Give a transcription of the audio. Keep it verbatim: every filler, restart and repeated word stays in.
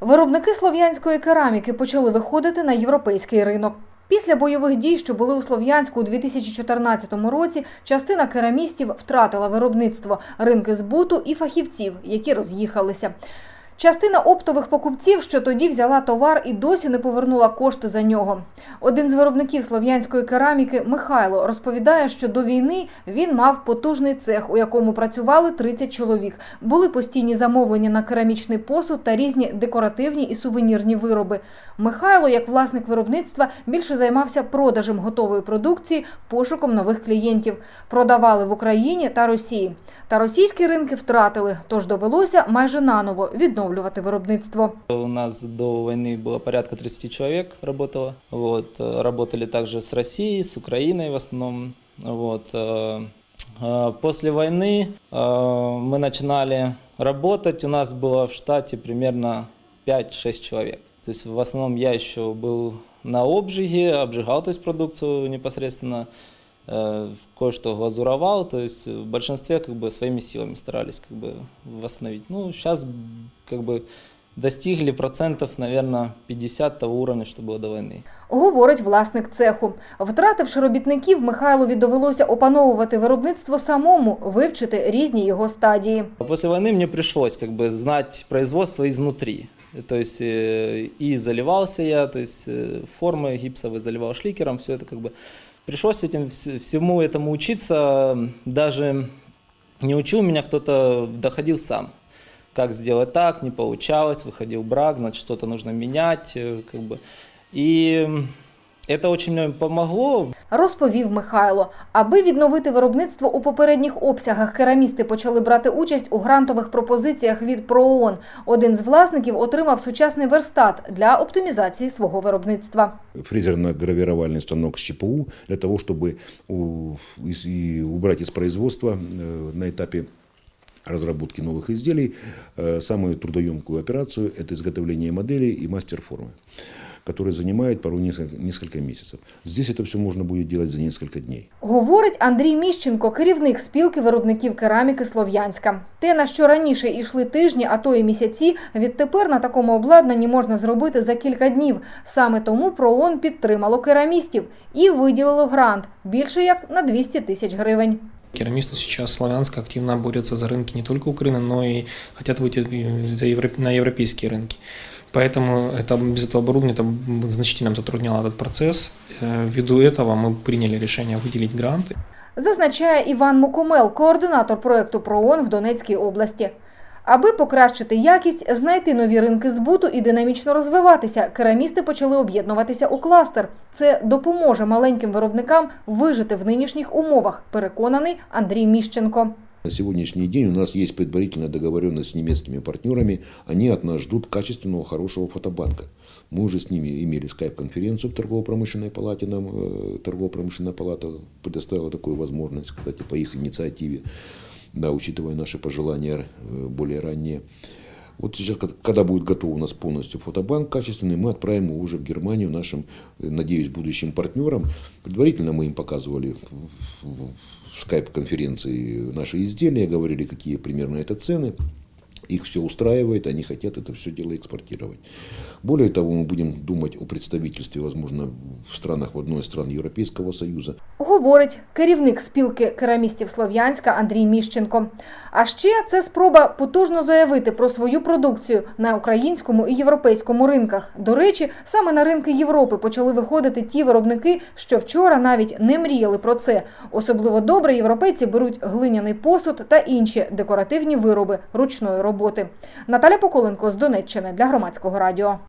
Виробники слов'янської кераміки почали виходити на європейський ринок. Після бойових дій, що були у Слов'янську у дві тисячі чотирнадцятому році, частина керамістів втратила виробництво, ринки збуту і фахівців, які роз'їхалися. Частина оптових покупців, що тоді взяла товар, і досі не повернула кошти за нього. Один з виробників слов'янської кераміки, Михайло, розповідає, що до війни він мав потужний цех, у якому працювали тридцять чоловік. Були постійні замовлення на керамічний посуд та різні декоративні і сувенірні вироби. Михайло, як власник виробництва, більше займався продажем готової продукції, пошуком нових клієнтів. Продавали в Україні та Росії. Та російські ринки втратили, тож довелося майже наново відновлювати виробництво. У нас до войны было порядка тридцати человек работало. Вот. Работали также с Россией, с Украиной в основном. Вот. После войны мы начинали работать. У нас было в штате примерно пять-шесть человек. То есть в основном я еще был на обжиге, обжигал то есть, продукцию непосредственно. Кое-что глазуровал, то есть в большинстве как бы своими силами старались как бы восстановить. Ну, сейчас как бы достигли процентов, наверное, пятьдесят того уровня, что было до войны. Говорить власник цеху. Втративши робітників, Михайлові довелося опановувати виробництво самому, вивчити різні його стадії. После войны мне пришлось как бы знать производство изнутри. То есть и заливался я, то есть формы гипсовые заливал шликером, все это как бы пришлось этим, всему этому учиться, даже не учил меня кто-то, доходил сам. Как сделать так, не получалось, выходил брак, значит что-то нужно менять. Как бы. И це дуже мені допомогло. Розповів Михайло. Аби відновити виробництво у попередніх обсягах, керамісти почали брати участь у грантових пропозиціях від ПРООН. Один з власників отримав сучасний верстат для оптимізації свого виробництва. Фрезерно-гравировальный станок с ЧПУ для того, чтобы убрать из производства на этапе разработки новых изделий самую трудоемкую операцию – это изготовление моделей и мастер-формы, которые занимают порой несколько месяцев. Здесь это все можно будет делать за несколько дней. Говорить Андрій Міщенко, керівник спілки виробників кераміки Слов'янська. Те, на що раніше йшли тижні, а то і місяці, відтепер на такому обладнанні можна зробити за кілька днів. Саме тому ПРООН підтримало керамістів і виділило грант більше як на двісті тисяч гривень. Керамисты сейчас Славянска активно борются за рынки не только Украины, но и хотят выйти на европейские рынки. Поэтому это, без этого оборудования это значительно затрудняло этот процесс. Ввиду этого мы приняли решение выделить гранты. Зазначає Іван Мукомел, координатор проєкту ПРООН в Донецькій області. Аби покращити якість, знайти нові ринки збуту і динамічно розвиватися, керамісти почали об'єднуватися у кластер. Це допоможе маленьким виробникам вижити в нинішніх умовах, переконаний Андрій Міщенко. На сегодняшний день у нас есть предварительная договоренность с немецкими партнерами. Они от нас ждут качественного, хорошего фотобанка. Мы уже с ними имели скайп-конференцию в торгово-промышленной палате. Нам торгово-промышленная палата предоставила такую возможность, кстати, по их инициативе, да, учитывая наши пожелания более ранние. Вот сейчас, когда будет готов у нас полностью фотобанк качественный, мы отправим его уже в Германию нашим, надеюсь, будущим партнерам. Предварительно мы им показывали в скайп-конференции наши изделия, говорили, какие примерно это цены. Их все устраивает, они хотят это все дело экспортировать. Более того, мы будем думать о представительстве, возможно, в странах, в одной из стран Європейського Союзу. Говорить керівник спілки керамістів Слов'янська Андрій Міщенко. А ще це спроба потужно заявити про свою продукцію на українському і європейському ринках. До речі, саме на ринки Європи почали виходити ті виробники, що вчора навіть не мріяли про це. Особливо добре європейці беруть глиняний посуд та інші декоративні вироби ручної роботи. Наталя Поколенко з Донеччини для Громадського радіо.